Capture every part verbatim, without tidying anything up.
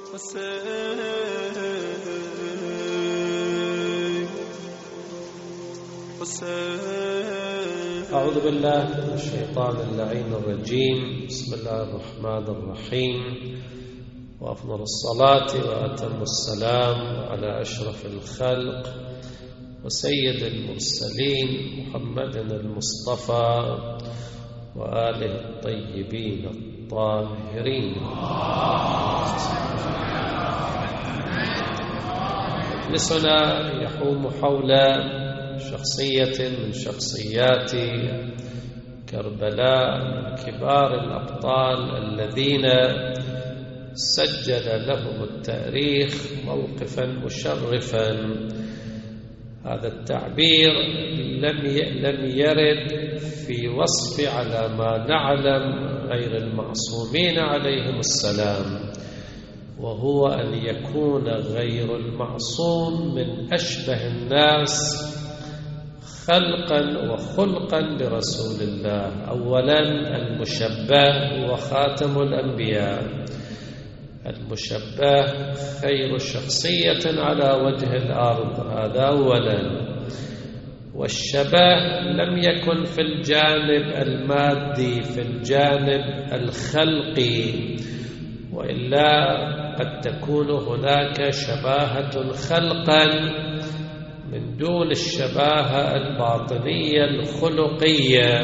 أعوذ بالله من الشيطان اللعين الرجيم. بسم الله الرحمن الرحيم، وأفضل الصلاة وأتم السلام على أشرف الخلق وسيد المرسلين محمد المصطفى وآله الطيبين الطاهرين. مجلسنا يحوم حول شخصية من شخصيات كربلاء، من كبار الأبطال الذين سجل لهم التاريخ موقفا مشرفا. هذا التعبير لم لم يرد في وصف على ما نعلم غير المعصومين عليهم السلام، وهو أن يكون غير المعصوم من أشبه الناس خلقا وخلقا برسول الله. أولا المشبه هو خاتم الأنبياء، المشبه خير شخصية على وجه الأرض، هذا أولا. والشبه لم يكن في الجانب المادي، في الجانب الخلقي، وإلا قد تكون هناك شباهة خلقا من دون الشباهة الباطنية الخلقية.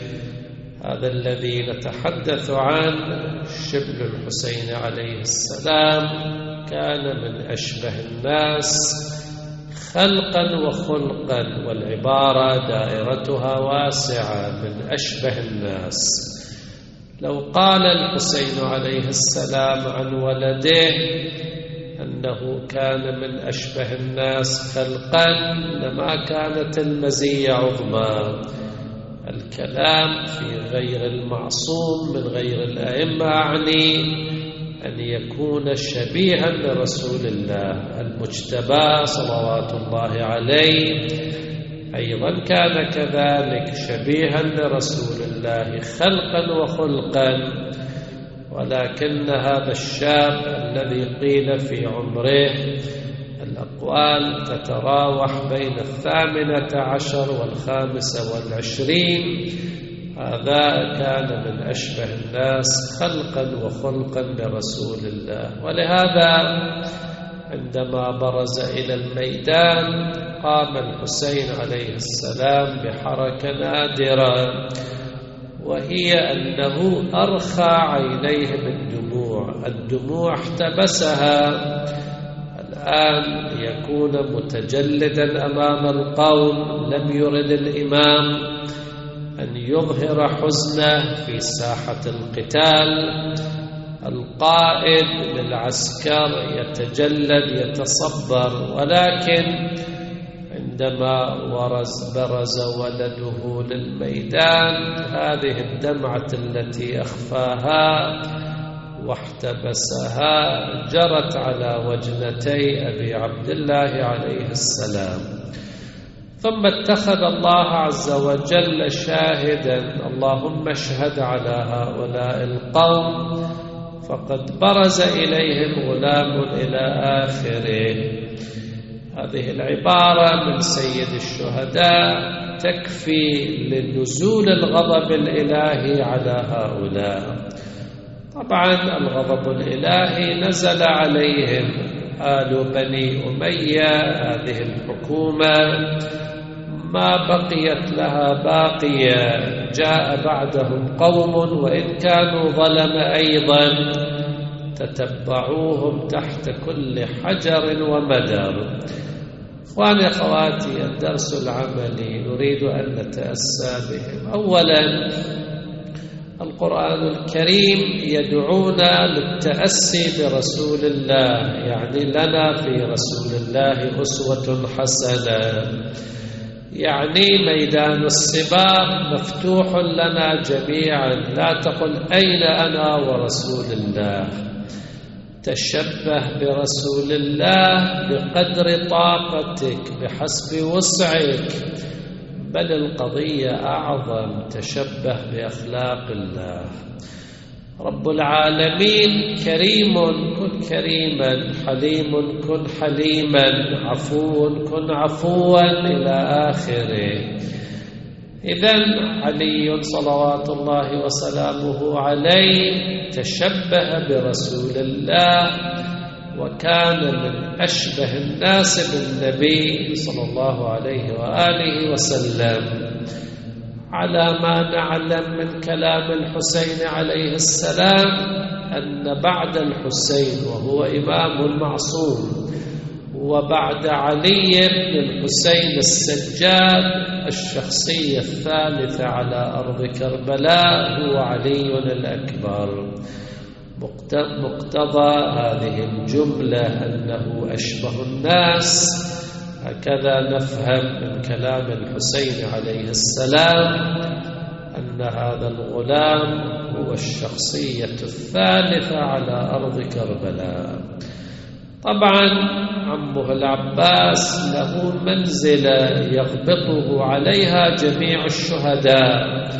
هذا الذي نتحدث عنه شبل الحسين عليه السلام كان من أشبه الناس خلقا وخلقا، والعبارة دائرتها واسعة، من أشبه الناس. لو قال الحسين عليه السلام عن ولده أنه كان من أشبه الناس خلقا لما كانت المزية عظمى. الكلام في غير المعصوم من غير الأئمة أعني أن يكون شبيها لرسول الله المجتبى صلوات الله عليه، أيضا كان كذلك شبيها لرسول الله خلقا وخلقا. ولكن هذا الشاب الذي قيل في عمره الأقوال تتراوح بين الثامنة عشر والخامسة والعشرين، هذا كان من أشبه الناس خلقا وخلقا برسول الله. ولهذا عندما برز إلى الميدان قام الحسين عليه السلام بحركة نادرة، وهي أنه أرخى عينيه بالدموع، الدموع احتبسها. الآن يكون متجلدا أمام القوم. لم يرد الإمام أن يظهر حزنه في ساحة القتال. القائد للعسكر يتجلد يتصبر، ولكن عندما ورز برز ولده للميدان هذه الدمعة التي أخفاها واحتبسها جرت على وجنتي أبي عبد الله عليه السلام. ثم اتخذ الله عز وجل شاهدا، اللهم اشهد على هؤلاء القوم، فقد برز إليهم غلام إلى آخره. هذه العبارة من سيد الشهداء تكفي لنزول الغضب الإلهي على هؤلاء. طبعا الغضب الإلهي نزل عليهم. آل بني أمية هذه الحكومة ما بقيت لها باقية، جاء بعدهم قوم وإن كانوا ظلم أيضا تتبعوهم تحت كل حجر ومدر. إخواني أخواتي، الدرس العملي نريد أن نتأسى بهم. أولا القرآن الكريم يدعونا للتأسي برسول الله، يعني لنا في رسول الله أسوة حسنة، يعني ميدان الصباح مفتوح لنا جميعا. لا تقل أين أنا ورسول الله، تشبه برسول الله بقدر طاقتك بحسب وسعك، بل القضية أعظم، تشبه بأخلاق الله. رب العالمين كريم كن كريما، حليم كن حليما، عفو كن عفوا إلى آخره. إذن علي صلوات الله وسلامه عليه تشبه برسول الله، وكان من أشبه الناس بالنبي صلى الله عليه وآله وسلم، على ما نعلم من كلام الحسين عليه السلام أن بعد الحسين وهو إمام معصوم، وبعد علي بن الحسين السجاد الشخصية الثالثة على أرض كربلاء هو علي الأكبر. مقتضى هذه الجملة أنه أشبه الناس، هكذا نفهم من كلام الحسين عليه السلام أن هذا الغلام هو الشخصية الثالثة على أرض كربلاء. طبعا عمه العباس له منزلة يغبطه عليها جميع الشهداء،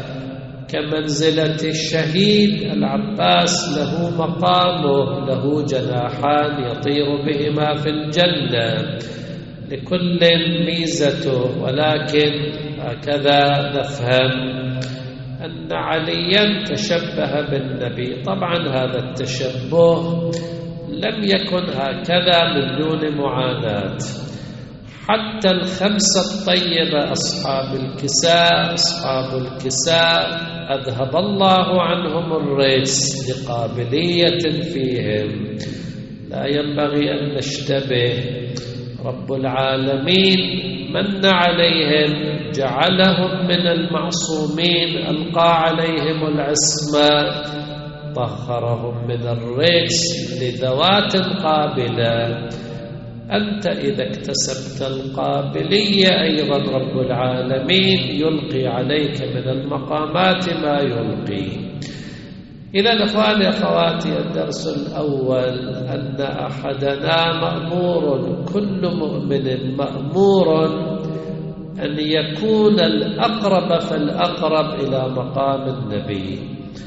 كمنزلة الشهيد العباس له مقامه، له جناحان يطير بهما في الجنة، لكل ميزته. ولكن هكذا نفهم أن عليا تشبه بالنبي. طبعا هذا التشبه لم يكن هكذا من دون معاناة. حتى الخمسة الطيبة أصحاب الكساء أصحاب الكساء أذهب الله عنهم الرجس لقابلية فيهم، لا ينبغي أن نشتبه. رب العالمين من عليهم، جعلهم من المعصومين، ألقى عليهم العصمة، طهرهم من الرجس لذوات قابلة. أنت إذا اكتسبت القابلية أيضا رب العالمين يلقي عليك من المقامات ما يلقي. إذا أخواني أخواتي، الدرس الأول أن أحدنا مأمور، كل مؤمن مأمور أن يكون الأقرب فالأقرب إلى مقام النبي.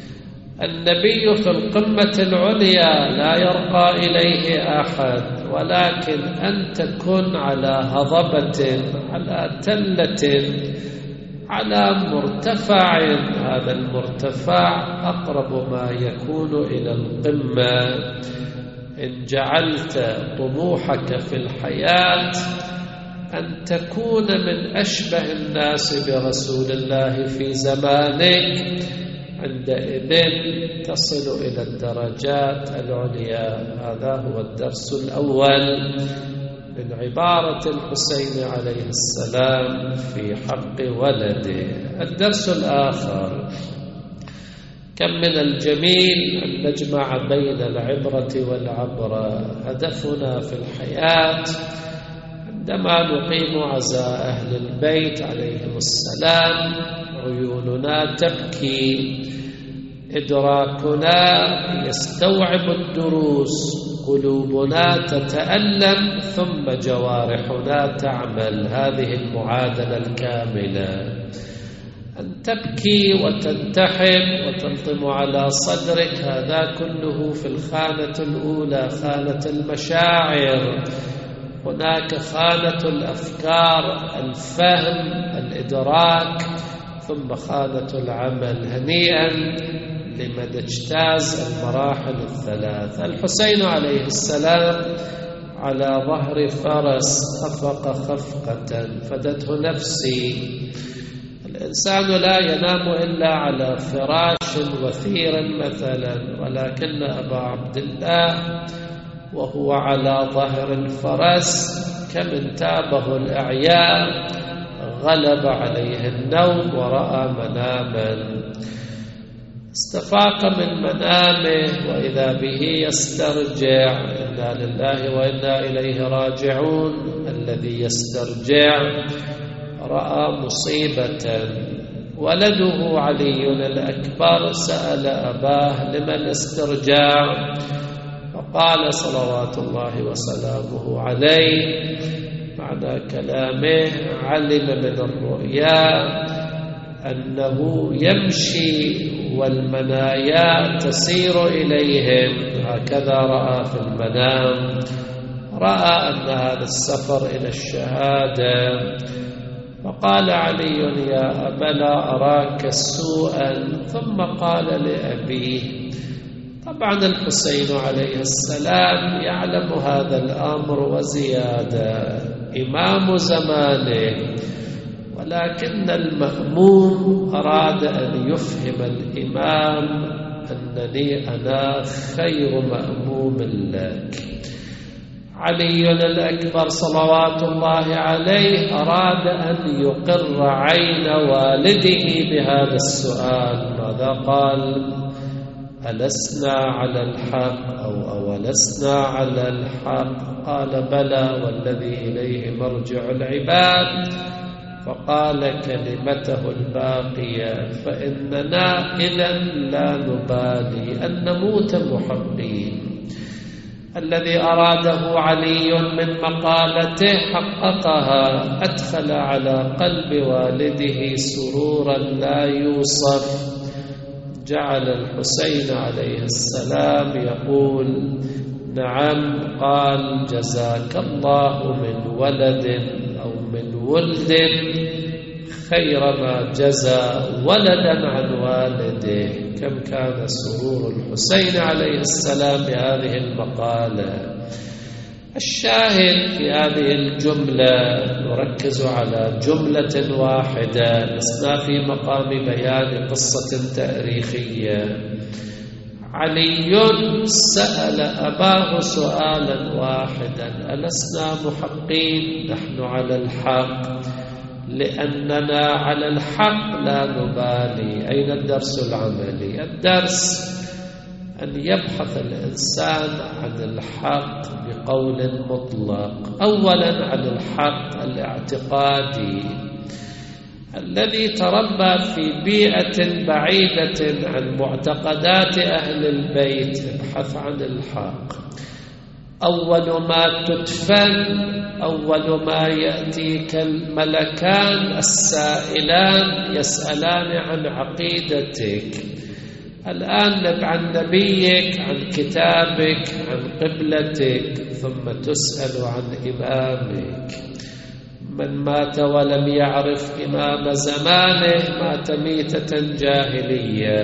النبي في القمة العليا لا يرقى إليه أحد، ولكن أن تكون على هضبة، على تلة، على مرتفع، هذا المرتفع أقرب ما يكون إلى القمة. إن جعلت طموحك في الحياة أن تكون من أشبه الناس برسول الله في زمانك، عندئذ تصل إلى الدرجات العليا. هذا هو الدرس الأول من عبارة الحسين عليه السلام في حق ولده. الدرس الآخر: كم من الجميل أن نجمع بين العبرة والعبرة. هدفنا في الحياة عندما نقيم عزاء أهل البيت عليهم السلام عيوننا تبكي، إدراكنا يستوعب الدروس، قلوبنا تتألم، ثم جوارحنا تعمل. هذه المعادلة الكاملة، أن تبكي وتنتحب وتلطم على صدرك، هذا كله في الخانة الأولى، خانة المشاعر. هناك خانة الأفكار، الفهم، الإدراك، ثم خانة العمل. هنيئا لمن اجتاز المراحل الثلاث. الحسين عليه السلام على ظهر فرس خفق خفقة فدته نفسي. الإنسان لا ينام إلا على فراش وثير مثلا، ولكن أبا عبد الله وهو على ظهر الفرس كم انتابه الإعياء، غلب عليه النوم ورأى مناما. استفاق من منامه وإذا به يسترجع. إنا لله وإنا إليه راجعون. الذي يسترجع رأى مصيبة. ولده علي الأكبر سأل أباه: لمن استرجاع؟ فقال صلوات الله وسلامه عليه معنى كلامه: علم من الرؤيا أنه يمشي والمنايا تسير إليهم، هكذا رأى في المنام، رأى أن هذا السفر إلى الشهادة. فقال علي: يا أبلا أراك سوءا. ثم قال لأبيه، طبعا الحسين عليه السلام يعلم هذا الأمر وزيادة، إمام زمانه، ولكن المأموم أراد أن يفهم الإمام أنني أنا خير مأموم لك. علي الأكبر صلوات الله عليه أراد أن يقر عين والده بهذا السؤال. ماذا قال؟ ألسنا على الحق أو أولسنا على الحق؟ قال: بلى والذي إليه مرجع العباد. فقال كلمته الباقية: فإننا إذا لا نبالي أن نموت محقين. الذي أراده علي من مقالته حققها، أدخل على قلب والده سرورا لا يوصف. جعل الحسين عليه السلام يقول: نعم. قال: جزاك الله من ولد أو من ولد خير ما جزى ولدا عن والده. كم كان سرور الحسين عليه السلام بهذه المقالة. الشاهد في هذه الجملة، نركز على جملة واحدة، لسنا في مقام بيان قصة تاريخية. علي سأل أباه سؤالا واحدا: ألسنا محقين؟ نحن على الحق، لأننا على الحق لا نبالي. أين الدرس العملي؟ الدرس أن يبحث الإنسان عن الحق بقول مطلق. أولا عن الحق الاعتقادي، الذي تربى في بيئة بعيدة عن معتقدات أهل البيت. ابحث عن الحق. أول ما تدفن، أول ما يأتيك الملكان السائلان يسألان عن عقيدتك. الآن عن نبيك، عن كتابك، عن قبلتك، ثم تسأل عن إمامك. من مات ولم يعرف إمام زمانه مات ميتة جاهلية.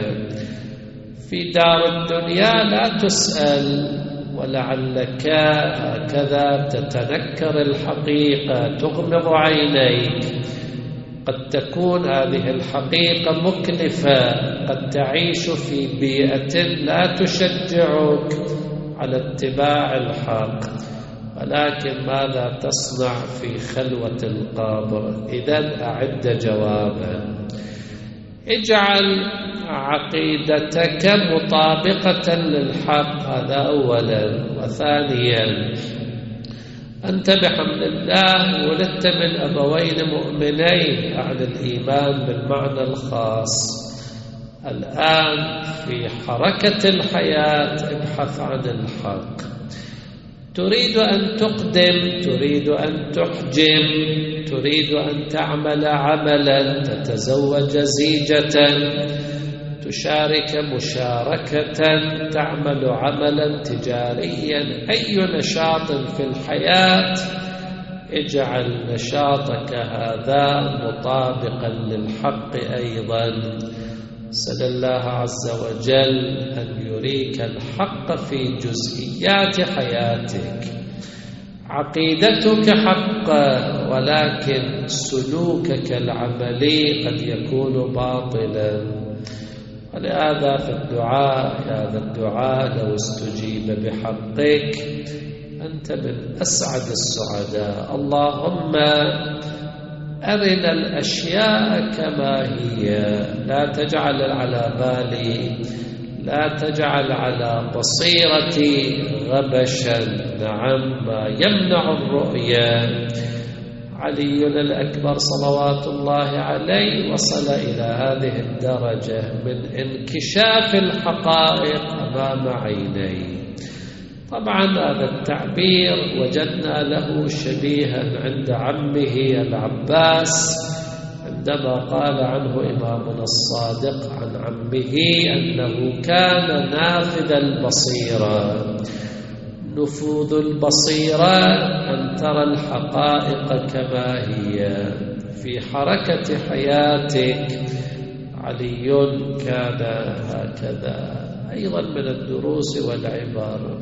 في دار الدنيا لا تسأل، ولعلك هكذا تتنكر الحقيقة، تغمض عينيك. قد تكون هذه الحقيقة مكلفة، قد تعيش في بيئة لا تشجعك على اتباع الحق، ولكن ماذا تصنع في خلوة القبر؟ إذن أعد جوابا. اجعل عقيدتك مطابقة للحق، هذا أولا. وثانيا، أنت بحمد الله ولدت من أبوين مؤمنين، عن الإيمان بالمعنى الخاص. الآن في حركة الحياة ابحث عن الحق. تريد أن تقدم، تريد أن تحجم، تريد أن تعمل عملا، تتزوج زيجة، تشارك مشاركة، تعمل عملا تجاريا، أي نشاط في الحياة، اجعل نشاطك هذا مطابقا للحق أيضا. سأل الله عز وجل أن يريك الحق في جزئيات حياتك. عقيدتك حق، ولكن سلوكك العملي قد يكون باطلا. ولهذا في الدعاء، هذا الدعاء لو استجيب بحقك أنت من أسعد السعداء. اللهم أرنا الأشياء كما هي، لا تجعل على بالي، لا تجعل على بصيرتي غبشا، نعم، ما يمنع الرؤيا. علي الأكبر صلوات الله عليه وصل إلى هذه الدرجة من انكشاف الحقائق أمام عينيه. طبعا هذا التعبير وجدنا له شبيها عند عمه العباس عندما قال عنه إمامنا الصادق عن عمه أنه كان نافذ البصيرة. نفوذ البصيرة أن ترى الحقائق كما هي في حركة حياتك. علي كان هكذا. أيضا من الدروس والعبر،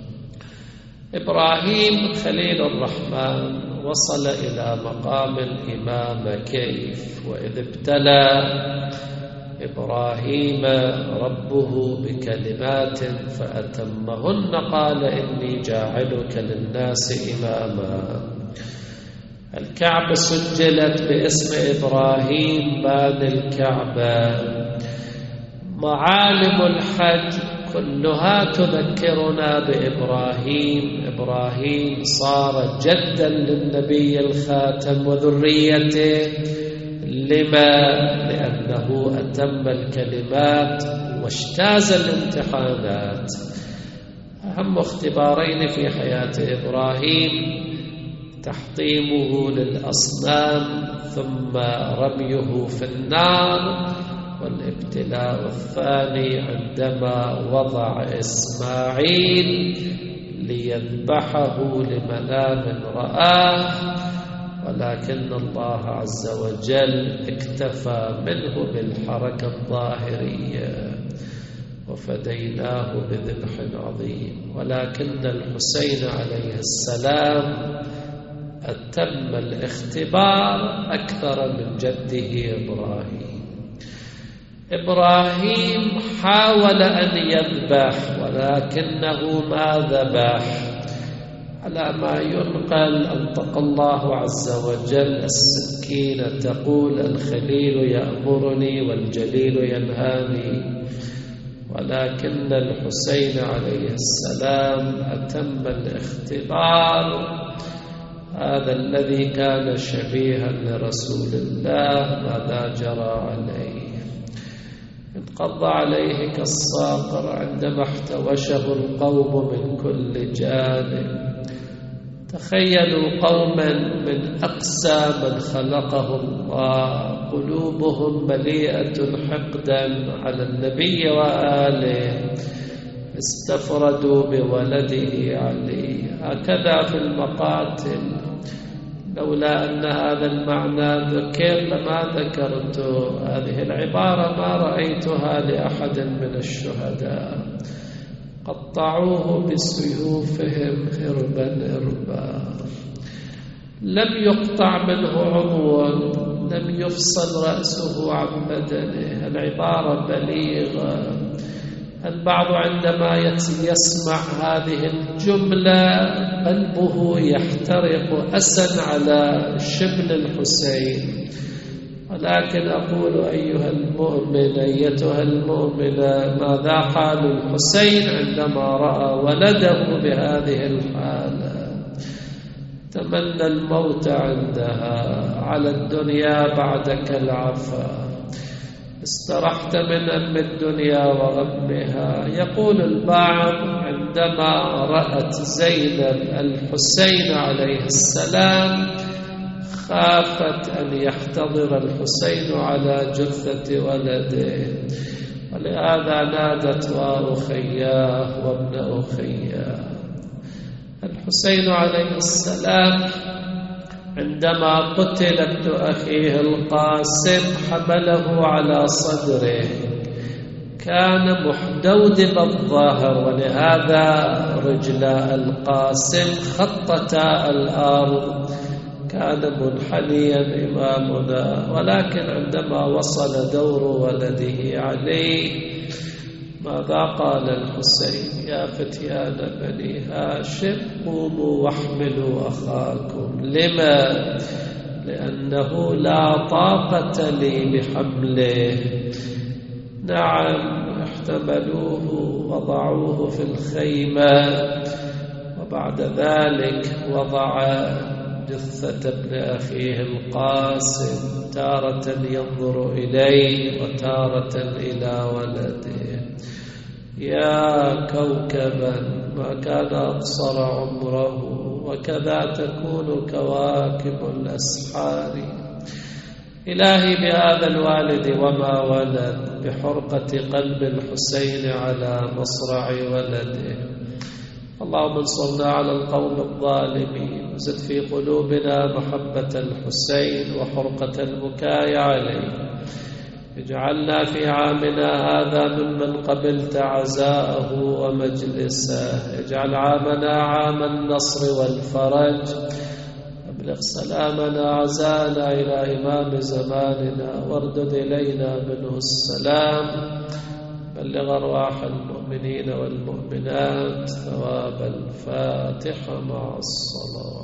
إبراهيم خليل الرحمن وصل إلى مقام الإمامة كيف؟ وإذ ابتلى إبراهيم ربه بكلمات فأتمهن قال إني جاعلك للناس إماما. الكعبة سجلت باسم إبراهيم بان الكعبة. معالم الحج كلها تذكرنا بإبراهيم. إبراهيم صار جدا للنبي الخاتم وذريته. لما؟ لأنه أتم الكلمات واجتاز الامتحانات. أهم اختبارين في حياة إبراهيم تحطيمه للأصنام ثم رميه في النار، والابتلاء الثاني عندما وضع إسماعيل ليذبحه لمنام رآه، ولكن الله عز وجل اكتفى منه بالحركة الظاهرية وفديناه بذبح عظيم. ولكن الحسين عليه السلام أتم الاختبار أكثر من جده إبراهيم. إبراهيم حاول أن يذبح ولكنه ما ذبح. على ما ينقل أنطق الله عز وجل السكين تقول الخليل يأمرني والجليل ينهاني، ولكن الحسين عليه السلام أتم الاختبار. هذا الذي كان شبيها لرسول الله ماذا جرى عليه؟ انقض عليه كالصاقر عندما احتوشه القوم من كل جانب. تخيلوا قوما من أقسى من خلقه الله قلوبهم مليئة حقدا على النبي وآله، استفردوا بولده علي. هكذا في المقاتل. لولا أن هذا المعنى ذكر لما ذكرت هذه العبارة، ما رأيتها لأحد من الشهداء. قطعوه بسيوفهم هربا هربا. لم يقطع منه عضو، لم يفصل رأسه عن بدنه. العبارة بليغة. البعض عندما يسمع هذه الجملة قلبه يحترق أسا على شبل الحسين. ولكن أقول أيها المؤمن أيتها المؤمنة، ماذا حال الحسين عندما رأى ولده بهذه الحالة؟ تمنى الموت عندها. على الدنيا بعدك العفا، استرحت من أم الدنيا وغمها. يقول البعض عندما رأت زينب الحسين عليه السلام خافت أن يحتضر الحسين على جثة ولده، ولهذا نادت وأخياه وابن أخياه. الحسين عليه السلام عندما قتل ابن أخيه القاسم حمله على صدره، كان محدودب الظهر، ولهذا رجلا القاسم خطتا الأرض. كان منحنيا إمامنا، ولكن عندما وصل دور ولده عليه ماذا قال الحسين؟ يا فتيان بني هاشم قوموا واحملوا أخاكم. لما؟ لأنه لا طاقة لي بحمله. نعم، احتملوه وضعوه في الخيمة، وبعد ذلك وضع جثة ابن أخيه القاسم تارة ينظر إليه وتارة إلى ولده. يا كوكبا ما كان أقصر عمره، وكذا تكون كواكب الأسحار. إلهي بهذا الوالد وما ولد، بحرقة قلب الحسين على مصرع ولده، اللهم انصرنا على القوم الظالمين، وزد في قلوبنا محبة الحسين وحرقة البكاء عليه. اجعلنا في عامنا هذا ممن قبلت عزاءه ومجلسه، اجعل عامنا عام النصر والفرج، ابلغ سلامنا عزانا إلى إمام زماننا، واردد إلينا منه السلام، بلغ أرواح المؤمنين والمؤمنات ثواب الفاتحة مع الصلاة.